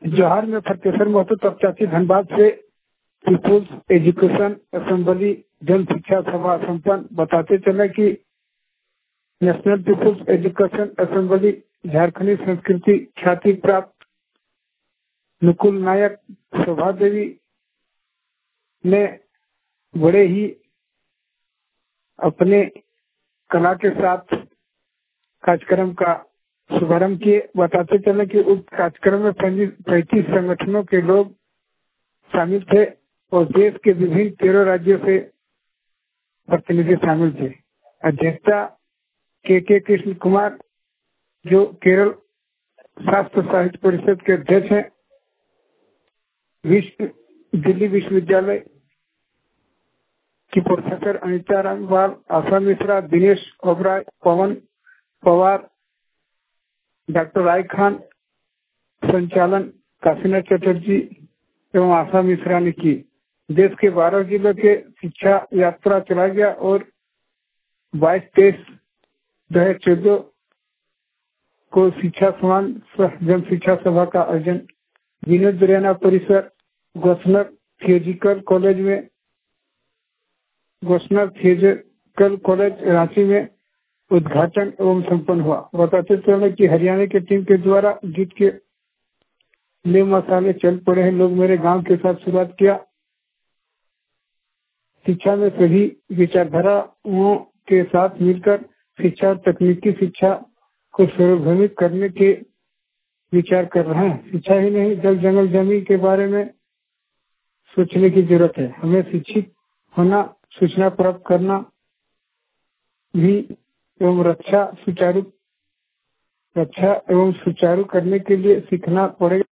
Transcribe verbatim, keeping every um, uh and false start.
जोहार में फतेश्वर महतो तपचाची धनबाद से पीपुल्स एजुकेशन असेंबली जन शिक्षा सभा संपन्न। बताते चले कि नेशनल पीपुल्स एजुकेशन असेंबली झारखंडी संस्कृति ख्याति प्राप्त नुकुल नायक शोभा देवी ने बड़े ही अपने कला के साथ कार्यक्रम का शुभारंभ किए। बताते चले कि उक्त कार्यक्रम में पैंतीस संगठनों के लोग शामिल थे और देश के विभिन्न तेरह राज्यों से प्रतिनिधि शामिल थे। अध्यक्षता के के कृष्ण कुमार जो केरल शास्त्र साहित्य परिषद के अध्यक्ष हैं। विश्व दिल्ली विश्वविद्यालय की प्रोफेसर अनिता रामवाल, आशा मिश्रा, दिनेश ओबराय, पवन पवार, डॉक्टर राय खान, संचालन काशीनाथ चटर्जी एवं आशा मिश्रा ने की। देश के बारह जिलों के शिक्षा यात्रा चला गया और बाईस तेईस दो हजार चौदह को शिक्षा समान जन शिक्षा सभा का आयोजन विनोद रैना परिसर गोस्नर थियोलॉजिकल कॉलेज में गोस्नर थियोलॉजिकल कॉलेज रांची में उद्घाटन एवं संपन्न हुआ। बताते चले कि हरियाणा की टीम के द्वारा गीत के ले मसाले चल पड़े हैं लोग मेरे गांव के साथ शुरुआत किया। शिक्षा में सभी विचारधाराओं के साथ मिलकर शिक्षा और तकनीकी शिक्षा को सार्वभौमिक करने के विचार कर रहे हैं। शिक्षा ही नहीं जल जंगल जमीन के बारे में सोचने की जरूरत है। हमें शिक्षित होना, सूचना प्राप्त करना भी एवं रक्षा सुचारू रक्षा एवं सुचारू करने के लिए सीखना पड़ेगा।